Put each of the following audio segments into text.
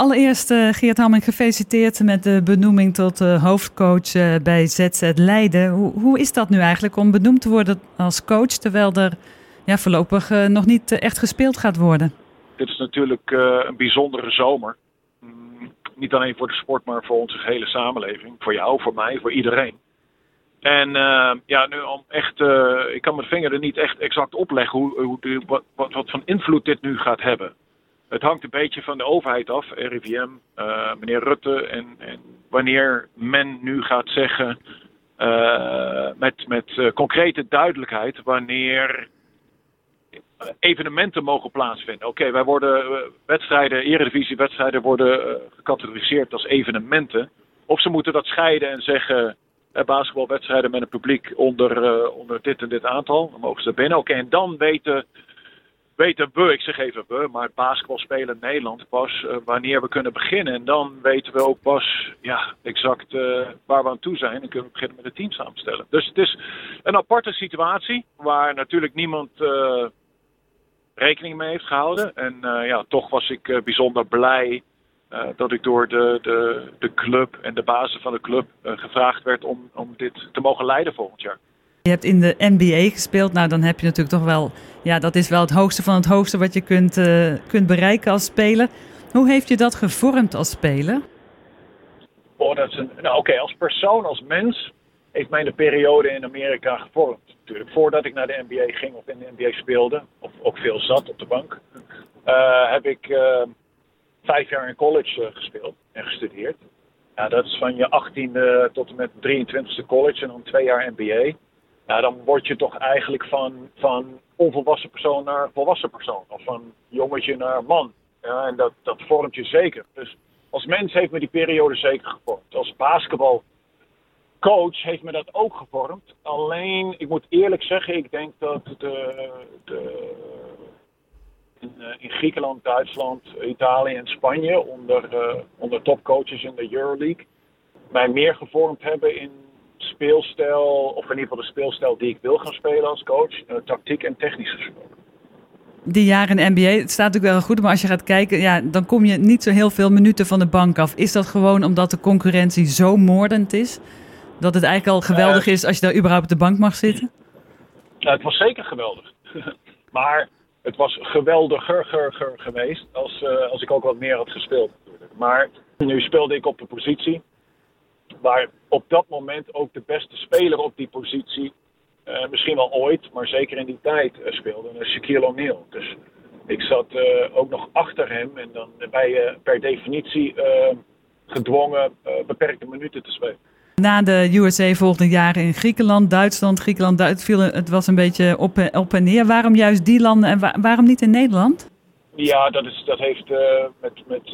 Allereerst, Geert Hamming, gefeliciteerd met de benoeming tot hoofdcoach bij ZZ Leiden. Hoe is dat nu eigenlijk om benoemd te worden als coach, terwijl er voorlopig nog niet echt gespeeld gaat worden? Dit is natuurlijk een bijzondere zomer. Niet alleen voor de sport, maar voor onze gehele samenleving. Voor jou, voor mij, voor iedereen. En nu om echt, ik kan mijn vinger er niet echt exact opleggen wat van invloed dit nu gaat hebben. Het hangt een beetje van de overheid af, RIVM, meneer Rutte. En wanneer men nu gaat zeggen, met concrete duidelijkheid, wanneer evenementen mogen plaatsvinden. Oké, wij worden eredivisiewedstrijden worden gecategoriseerd als evenementen. Of ze moeten dat scheiden en zeggen, basketbalwedstrijden met een publiek onder dit en dit aantal. Dan mogen ze er binnen. Oké, en dan weten we, ik zeg even we, maar basketbalspelen in Nederland pas wanneer we kunnen beginnen. En dan weten we ook pas exact waar we aan toe zijn. En kunnen we beginnen met het team samenstellen. Dus het is een aparte situatie waar natuurlijk niemand rekening mee heeft gehouden. En toch was ik bijzonder blij dat ik door de club en de basis van de club gevraagd werd om dit te mogen leiden volgend jaar. Je hebt in de NBA gespeeld. Nou, dan heb je natuurlijk toch wel, dat is wel het hoogste van het hoogste wat je kunt bereiken als speler. Hoe heeft je dat gevormd als speler? Als persoon, als mens, heeft mij de periode in Amerika gevormd. Natuurlijk, voordat ik naar de NBA ging of in de NBA speelde, of ook veel zat op de bank, heb ik 5 jaar in college gespeeld en gestudeerd. Dat is van je 18e tot en met 23e college en dan 2 jaar NBA. Dan word je toch eigenlijk van onvolwassen persoon naar volwassen persoon. Of van jongetje naar man. Ja, en dat vormt je zeker. Dus als mens heeft me die periode zeker gevormd. Als basketbalcoach heeft me dat ook gevormd. Alleen, ik moet eerlijk zeggen, ik denk dat in Griekenland, Duitsland, Italië en Spanje onder topcoaches in de Euroleague mij meer gevormd hebben in speelstijl, of in ieder geval de speelstijl die ik wil gaan spelen als coach, tactiek en technisch gesproken. Die jaren in de NBA, het staat natuurlijk wel goed, maar als je gaat kijken, dan kom je niet zo heel veel minuten van de bank af. Is dat gewoon omdat de concurrentie zo moordend is, dat het eigenlijk al geweldig is als je daar überhaupt op de bank mag zitten? Het was zeker geweldig. Maar het was geweldiger geweest als ik ook wat meer had gespeeld. Maar nu speelde ik op de positie waar op dat moment ook de beste speler op die positie, misschien wel ooit, maar zeker in die tijd speelde, Shaquille O'Neal. Dus ik zat ook nog achter hem en dan ben je per definitie gedwongen beperkte minuten te spelen. Na de USA volgden jaren in Griekenland, Duitsland, het was een beetje op en neer. Waarom juist die landen en waarom niet in Nederland? Ja, dat heeft met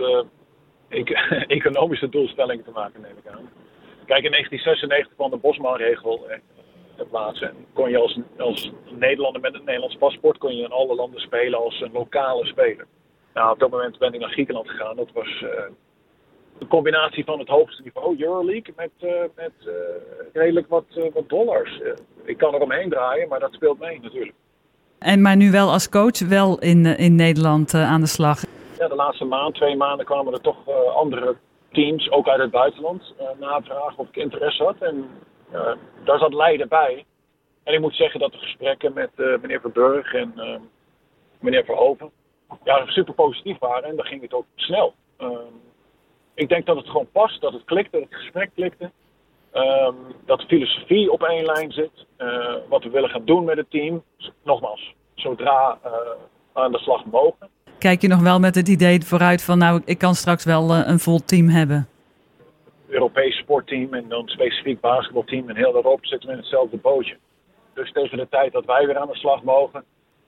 economische doelstellingen te maken, neem ik aan. Kijk, in 1996 kwam de Bosman-regel plaats. En kon je als Nederlander met een Nederlands paspoort kon je in alle landen spelen als een lokale speler. Nou, op dat moment ben ik naar Griekenland gegaan. Dat was een combinatie van het hoogste niveau, Euroleague, met redelijk wat dollars. Ik kan er omheen draaien, maar dat speelt mee natuurlijk. Maar nu wel als coach, wel in Nederland aan de slag? Ja, de laatste 2 maanden kwamen er toch andere teams, ook uit het buitenland, navragen of ik interesse had. En daar zat Leiden bij. En ik moet zeggen dat de gesprekken met meneer Verburg en meneer Verhoeven super positief waren. En dan ging het ook snel. Ik denk dat het gewoon past, dat het klikte, dat het gesprek klikte. Dat de filosofie op één lijn zit. Wat we willen gaan doen met het team. Nogmaals, zodra aan de slag mogen. Kijk je nog wel met het idee vooruit van ik kan straks wel een vol team hebben? Europees sportteam en dan specifiek basketbalteam en heel Europa zitten we in hetzelfde bootje. Dus tegen de tijd dat wij weer aan de slag mogen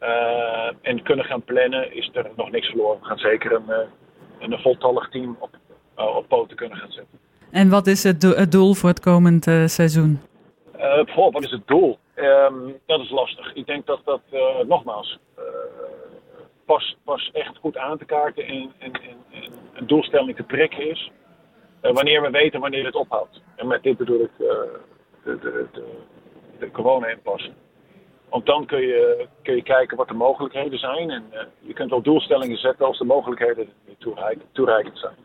en kunnen gaan plannen, is er nog niks verloren. We gaan zeker een voltallig team op poten kunnen gaan zetten. En wat is het doel voor het komend seizoen? Wat is het doel? Dat is lastig. Ik denk dat nogmaals pas echt goed aan te kaarten en een doelstelling te prikken is. Wanneer we weten wanneer het ophoudt. En met dit bedoel ik de corona-impasse. Want dan kun je kijken wat de mogelijkheden zijn. En je kunt wel doelstellingen zetten als de mogelijkheden niet toereikend zijn.